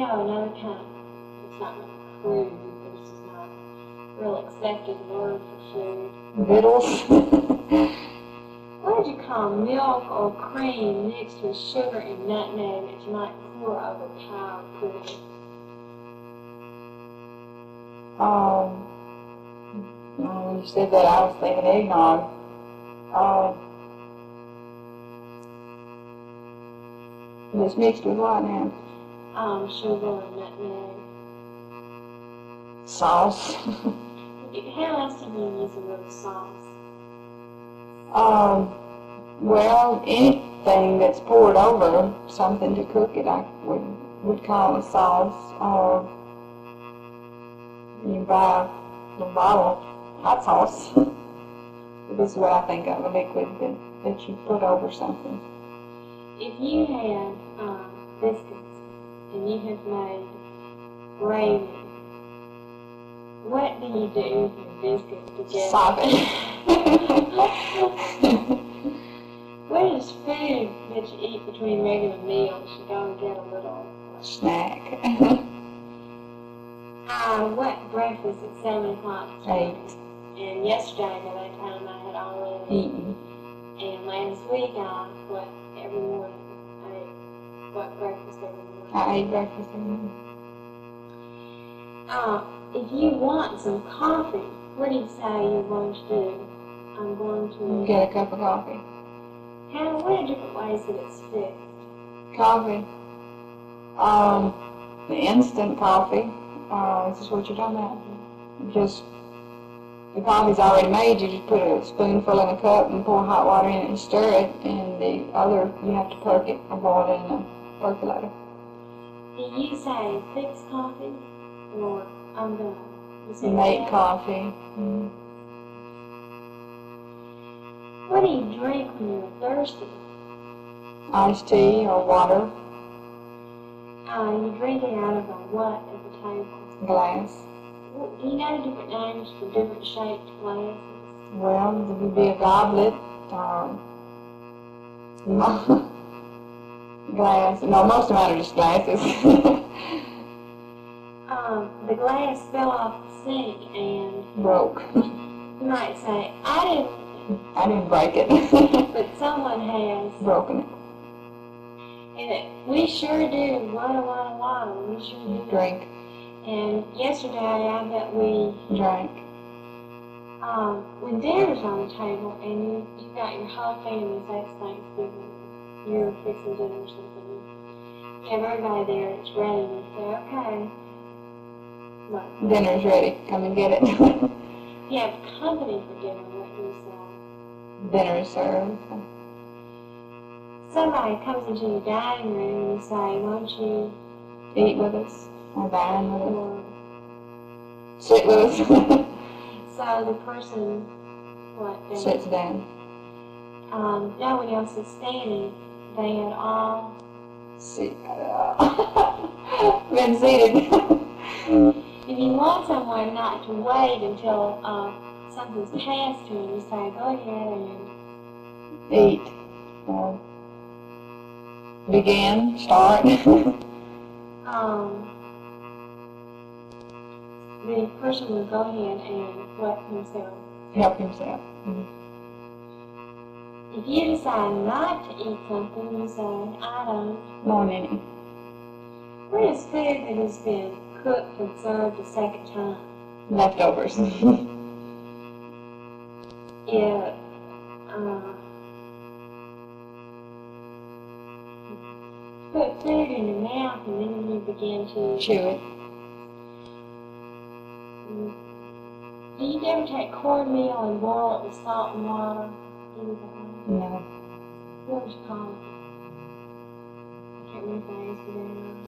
know another kind of, it's not really crude, but it's just not a real accepted word for food. Vittles. What would you call milk or cream mixed with sugar and nutmeg that you might pour over pie or pudding? You said that, I was thinking eggnog. It's mixed with what now? Sugar and nutmeg. Sauce. How else do you use a little sauce? Well, anything that's poured over something to cook it, I would call a sauce. You buy a bottle of hot sauce. This is what I think of, a liquid that you put over something. If you had biscuits and you have made gravy, what do you do with your biscuits together? Sop it. What is food that you eat between regular meals? You go and get a little Snack. What breakfast at 7 o'clock? 8. And yesterday by that time I had already Eaten. And last week every morning I ate breakfast every morning. I ate breakfast every morning. If you want some coffee, what do you say you're going to do? I'm going to get a cup of coffee. What are different ways that it's fixed? Coffee. The instant coffee. This is what you're talking about. Just the coffee's already made. You just put a spoonful in a cup and pour hot water in it and stir it. And the other, you have to perk it or boil it in a percolator. Do you say fixed coffee or make coffee? Mm-hmm. What do you drink when you're thirsty? Iced tea or water. You drink it out of a what at the table? Glass. Do you know different names for different shaped glasses? Well, there would be a goblet, glass. No, most of them are just glasses. The glass fell off the sink and broke. You might say, I didn't break it. But someone has broken it. And we sure do. Water. We sure do. Drink. And yesterday, I bet we drank. When dinner's on the table and you've got your whole family, say it's Thanksgiving, you're fixing dinner or something, you have everybody there, it's ready, and you say, okay. What? Dinner's ready. Come and get it. You have company for dinner, what do you say? Dinner is served. Somebody comes into your dining room and you say, won't you eat with us or dine with or us? Sit with us. So the person, sits down. No one else is standing. They had all been seated. If you want someone not to wait until something's passed to them, you say, go ahead and eat. Begin, start. The person would go ahead and help himself. Mm-hmm. If you decide not to eat something, you say, I don't want any. What is food that has been cooked and served a second time? Leftovers. Put food in your mouth and then you begin to chew it. Do you ever take cornmeal and boil it with salt and water? No. What would you call it? I can't remember if I asked you that.